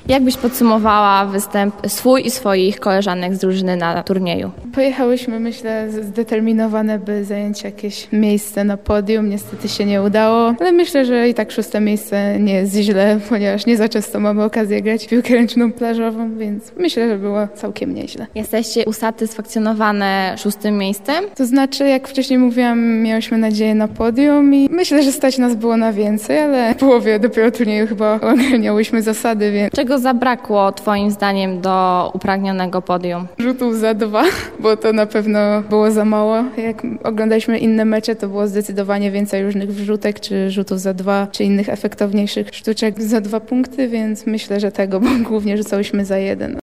Jak byś podsumowała występ swój i swoich koleżanek z drużyny na turnieju? Pojechałyśmy, myślę, zdeterminowane, by zająć jakieś miejsce na podium. Niestety się nie udało, ale myślę, że i tak 6. miejsce nie jest źle, ponieważ nie za często mamy okazję grać w piłkę ręczną plażową, więc myślę, że było całkiem nieźle. Jesteście usatysfakcjonowane 6. miejscem? To znaczy, jak wcześniej mówiłam, miałyśmy nadzieję na podium i myślę, że stać nas było na więcej, ale w połowie dopiero turnieju chyba ogarniałyśmy zasady, więc Czego zabrakło Twoim zdaniem do upragnionego podium? rzutów za 2, bo to na pewno było za mało. Jak oglądaliśmy inne mecze, to było zdecydowanie więcej różnych wrzutek, czy rzutów za 2, czy innych efektowniejszych sztuczek za 2 punkty, więc myślę, że tego, bo głównie rzucałyśmy za 1.